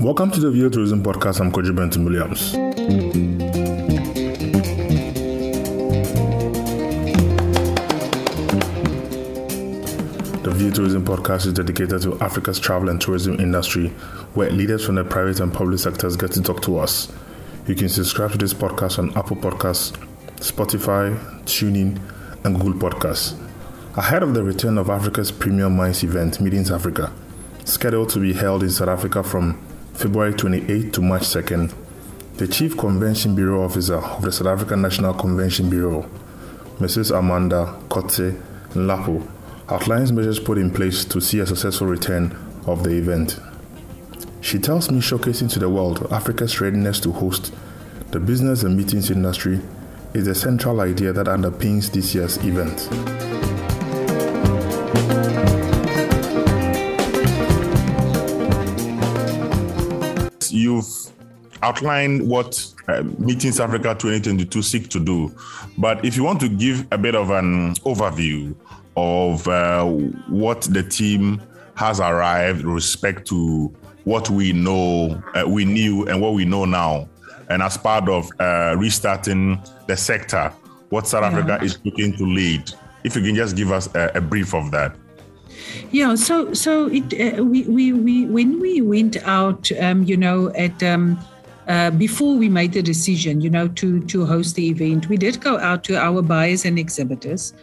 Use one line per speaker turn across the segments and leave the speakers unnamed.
Welcome to the View Tourism Podcast. I'm Kojo Benton Williams. The View Tourism Podcast is dedicated to Africa's travel and tourism industry, where leaders from the private and public sectors get to talk to us. You can subscribe to this podcast on Apple Podcasts, Spotify, TuneIn, and Google Podcasts. Ahead of the return of Africa's premium MICE event, Meetings Africa, scheduled to be held in South Africa from February 28th to March 2nd, the Chief Convention Bureau Officer of the South African National Convention Bureau, Mrs. Amanda Kotze Nhlapo, outlines measures put in place to see a successful return of the event. She tells me showcasing to the world Africa's readiness to host the business and meetings industry is the central idea that underpins this year's event. You've outlined what Meetings Africa 2022 seek to do, but if you want to give a bit of an overview of what the team has arrived with respect to what we know, we knew and what we know now, and as part of restarting the sector, what South Africa is looking to lead. If you can just give us a brief of that.
Yeah, so we when we went out, before we made the decision, to host the event, we did go out to our buyers and exhibitors,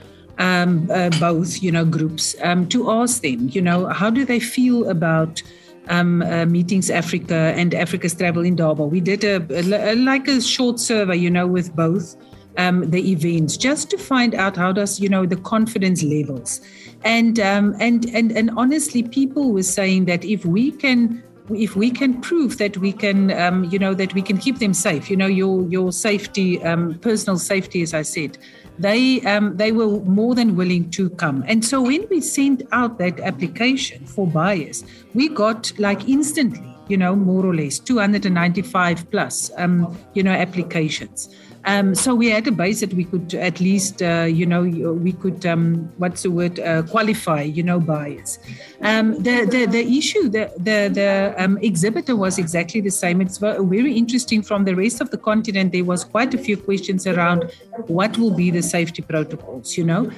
both, groups, to ask them, how do they feel about Meetings Africa and Africa's Travel in Durban. We did a short survey, with both the events, just to find out how does, the confidence levels. And honestly, people were saying that if we can prove that we can, that we can keep them safe, your safety, personal safety, as I said, they were more than willing to come. And so when we sent out that application for buyers, we got instantly, more or less 295 plus, applications. So we had a base that we could at least, we could, qualify, buyers. The issue, the exhibitor was exactly the same. It's very interesting. From the rest of the continent, there was quite a few questions around what will be the safety protocols,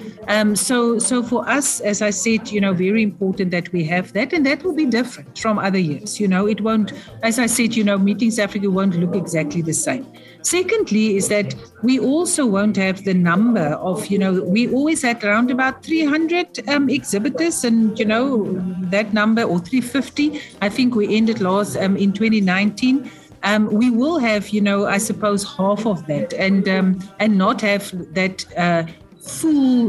So for us, as I said, very important that we have that, and that will be different from other years. It won't, as I said, Meetings Africa won't look exactly the same. Secondly, is that we also won't have the number of, we always had around about 300 exhibitors, and, that number, or 350, I think we ended last in 2019. We will have, I suppose, half of that, and not have that full,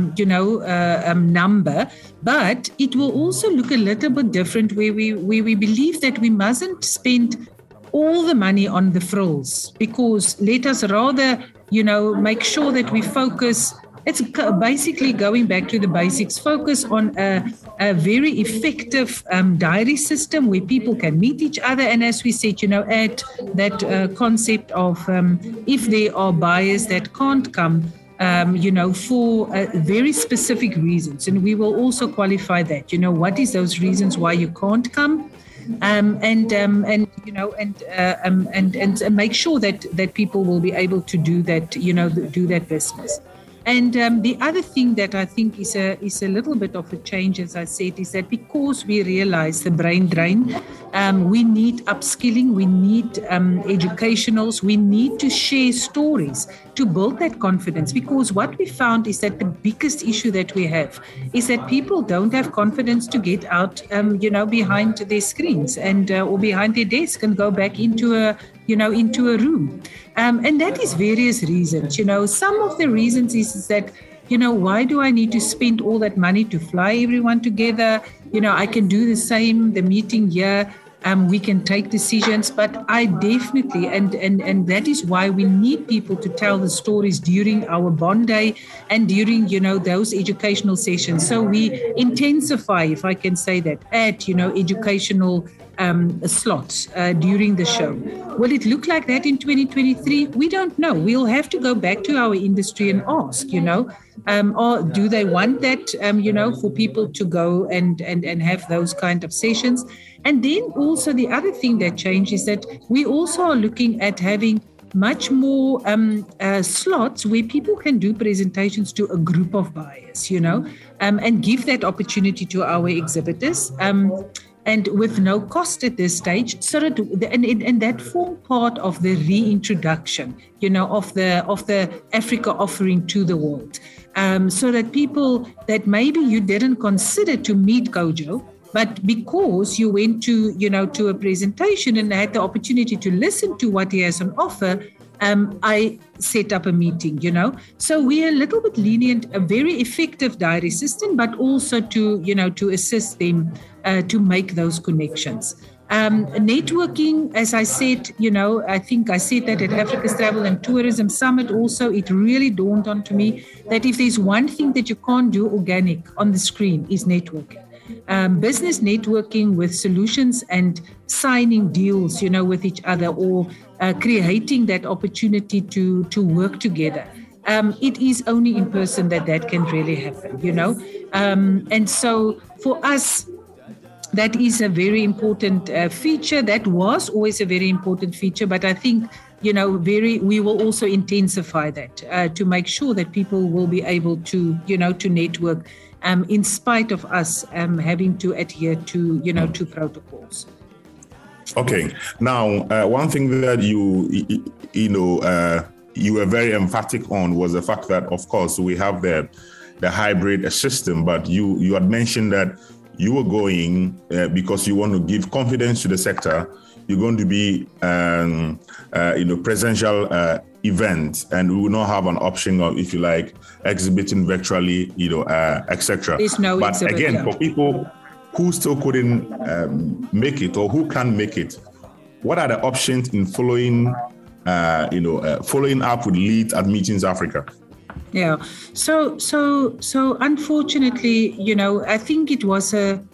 number, but it will also look a little bit different, where we believe that we mustn't spend all the money on the frills, because let us rather, make sure that we focus. It's basically going back to the basics, focus on a very effective diary system where people can meet each other. And as we said, add that concept of if there are buyers that can't come, for very specific reasons. And we will also qualify that, what is those reasons why you can't come? And make sure that people will be able to do that, do that business. And the other thing that I think is a little bit of a change, as I said, is that because we realize the brain drain, we need upskilling, we need educationals, we need to share stories to build that confidence. Because what we found is that the biggest issue that we have is that people don't have confidence to get out, behind their screens and or behind their desk and go back into a room. And that is various reasons. Some of the reasons is that, why do I need to spend all that money to fly everyone together? I can do the same, the meeting here. We can take decisions, but I definitely, and that is why we need people to tell the stories during our bond day and during, those educational sessions. So we intensify, if I can say that, add, educational slots during the show. Will it look like that in 2023? We don't know. We'll have to go back to our industry and ask, or do they want that, for people to go and have those kind of sessions? And then also the other thing that changed is that we also are looking at having much more slots where people can do presentations to a group of buyers, and give that opportunity to our exhibitors. And with no cost at this stage, so that and that form part of the reintroduction, of the Africa offering to the world, so that people that maybe you didn't consider to meet Kojo, but because you went to a presentation and had the opportunity to listen to what he has on offer, I set up a meeting, So we're a little bit lenient, a very effective diary system, but also to assist them to make those connections. Networking, as I said, I think I said that at Africa's Travel and Tourism Summit also, it really dawned onto me that if there's one thing that you can't do organic on the screen is networking. Business networking with solutions and signing deals, with each other, or creating that opportunity to work together. It is only in person that can really happen, And so for us, that is a very important feature. That was always a very important feature, but I think, we will also intensify that to make sure that people will be able to, to network in spite of us having to adhere to, to protocols.
Okay. Now, one thing that you were very emphatic on was the fact that, of course, we have the hybrid system, but you had mentioned that you were going because you want to give confidence to the sector. You're going to be, presential events, and we will not have an option of, if you like, exhibiting virtually, etc. But again, for people who still couldn't make it or who can't make it, what are the options in following up with leads at Meetings Africa?
Yeah. So unfortunately, I think it was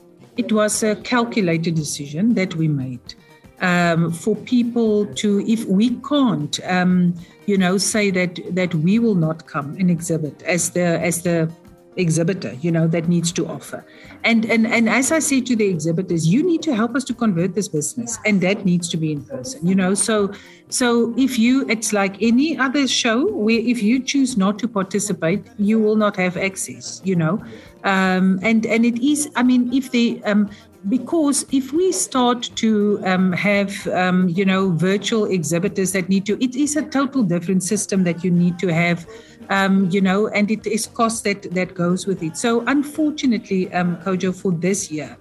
a calculated decision that we made for people to, if we can't, say that we will not come and exhibit as the exhibitor, that needs to offer. And as I say to the exhibitors, you need to help us to convert this business, and that needs to be in person, So if it's like any other show where if you choose not to participate, you will not have access, and it is, if they, because if we start to have, virtual exhibitors that need to, it is a total different system that you need to have, and it is cost that goes with it. So unfortunately, Kojo, for this year,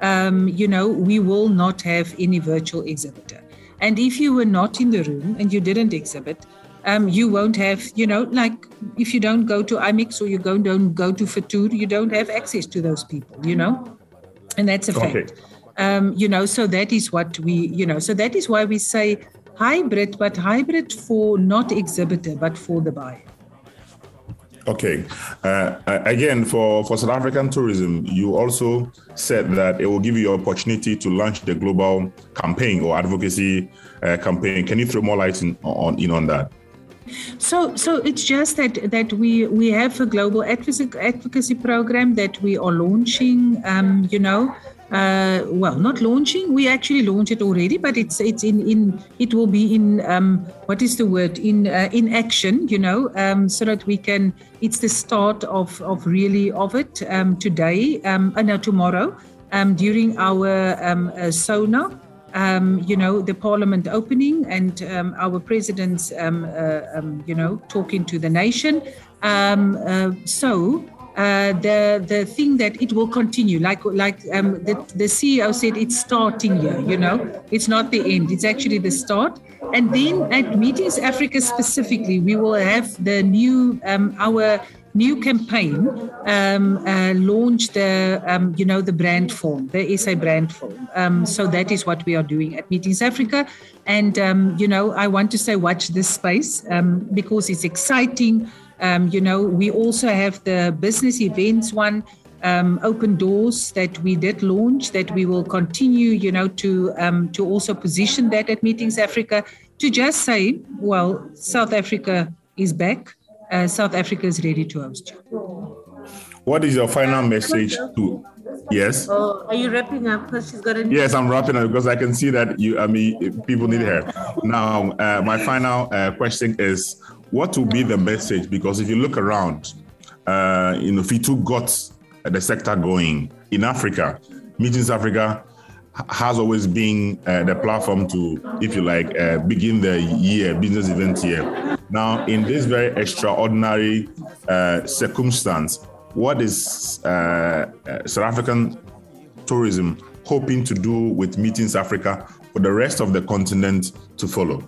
we will not have any virtual exhibitor. And if you were not in the room and you didn't exhibit, you won't have, like if you don't go to IMEX or you don't go to Futur, you don't have access to those people, and that's a fact. So that is what we, so that is why we say hybrid, but hybrid for not exhibitor, but for the buyer.
Okay. Again, for South African tourism, you also said that it will give you an opportunity to launch the global campaign or advocacy campaign. Can you throw more light on that?
So it's just that we have a global advocacy program that we are launching. Not launching. We actually launched it already, but it's in it will be in what is the word in action. So that we can. It's the start of it today. Tomorrow during our SONA. The Parliament opening and our presidents, talking to the nation. The thing that it will continue, like the CEO said, it's starting here. It's not the end; it's actually the start. And then at Meetings Africa specifically, we will have the new our new campaign launched the brand form, the SA brand form. So that is what we are doing at Meetings Africa. And, I want to say watch this space because it's exciting. We also have the business events one open doors that we did launch, that we will continue, to also position that at Meetings Africa, to just say, well, South Africa is back. South Africa is ready to host you.
What is your final message to? Yes.
Oh, are you wrapping up? Because she's got a.
Yes, I'm wrapping up because I can see that people need her. Now, my final question is, what will be the message? Because if you look around, Fitu got the sector going in Africa. Meetings Africa has always been the platform to, if you like, begin the business event year. Now, in this very extraordinary circumstance, what is South African tourism hoping to do with Meetings Africa for the rest of the continent to follow?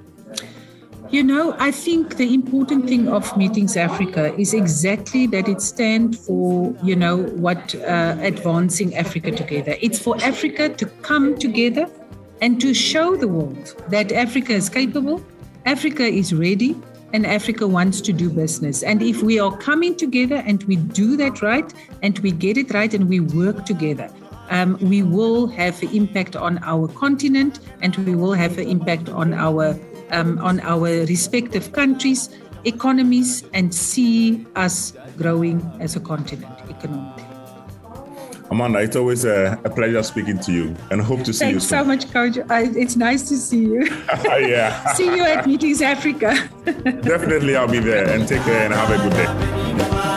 I think the important thing of Meetings Africa is exactly that it stands for, advancing Africa together. It's for Africa to come together and to show the world that Africa is capable, Africa is ready, and Africa wants to do business. And if we are coming together and we do that right, and we get it right, and we work together, we will have an impact on our continent, and we will have an impact on our respective countries, economies, and see us growing as a continent economically.
Amanda, it's always a pleasure speaking to you, and hope to see you soon.
Thanks so much, Coach. It's nice to see you.
Yeah.
See you at Meetings Africa.
Definitely, I'll be there, and take care and have a good day.